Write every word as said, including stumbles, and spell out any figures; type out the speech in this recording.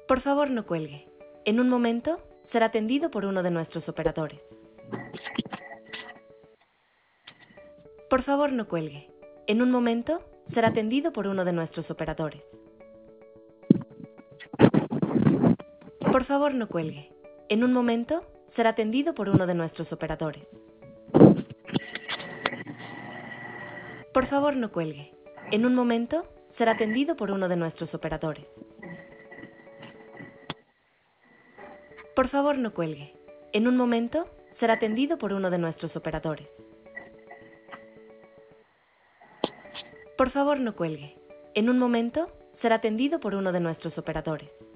Por favor, no cuelgue. En un momento, será atendido por uno de nuestros operadores. Por favor, no cuelgue. En un momento, será atendido por uno de nuestros operadores. Por favor, no cuelgue. En un momento, será atendido por uno de nuestros operadores. Por favor, no cuelgue. En un momento, será atendido por uno de nuestros operadores. Por favor, no cuelgue. En un momento, será atendido por uno de nuestros operadores. Por favor, no cuelgue. En un momento, será atendido por uno de nuestros operadores.